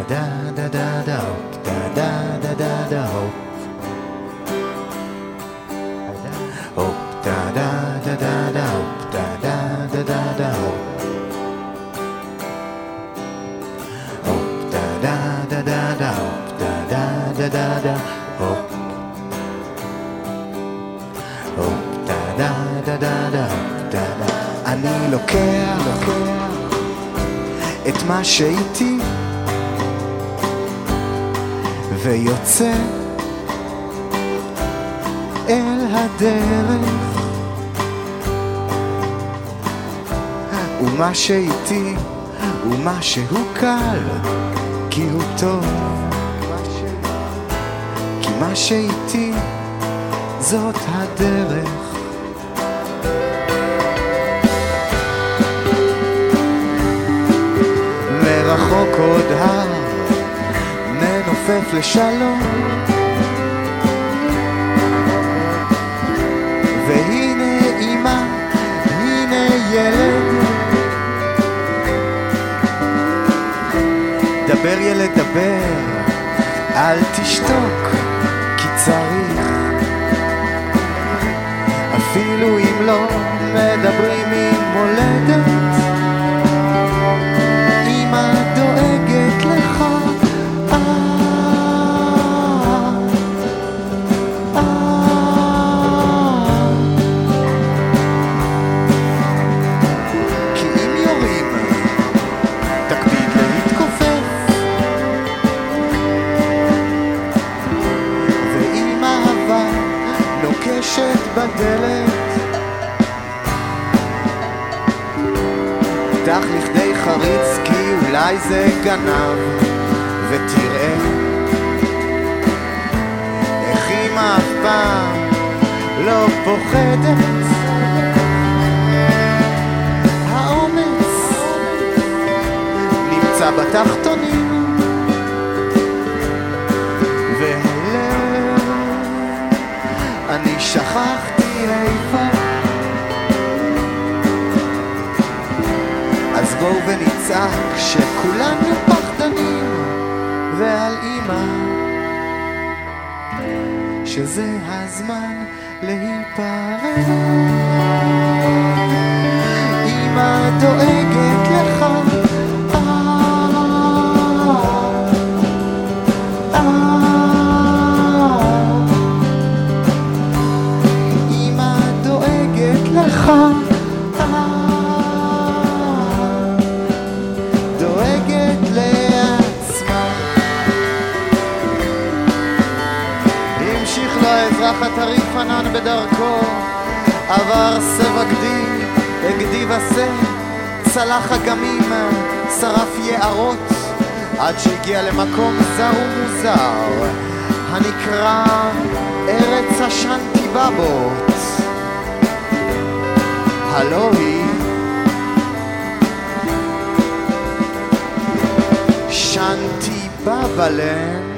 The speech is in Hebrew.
da da da da hop, da da da da da hop, hop da da da da da hop, da da da da da hop, hop da da da da da hop, da da da da da hop, hop da da da da da hop, da da. אני לוקח את מה שהייתי ויוצא אל הדרך, ומה שהייתי ומה שהוא קל כי הוא טוב, כי מה שהייתי זאת הדרך. מרחוק עוד הר מנופף לשלום, והנה אמא, הנה ילד, דבר ילד דבר, אל תשתוק כי צריך, אפילו אם לא מדברים עם מולדת, אמא דואגת לך. כי אם יורים תקפיד להתכופף, ואם אהבה נוקשת בדלת, פתח לכדי חריץ כי אולי זה גנב, ותראה איך אמא אף פעם לא פוחדת. האומץ נמצא בתחתונים, והלב אני שכחתי איפה. אז בואו ונצעק שכולנו פחדנים, ועל אמא שזה הזמן להיפרד. אמא דואגת לך, אמא דואגת לך, הטריף ענן בדרכו, עבר סבע גדי וסה, צלח אגמים, שרף יערות, עד שהגיע למקום זר ומוזר הנקרא ארץ השנטיבבות. הלא היא שנטיבבלנד.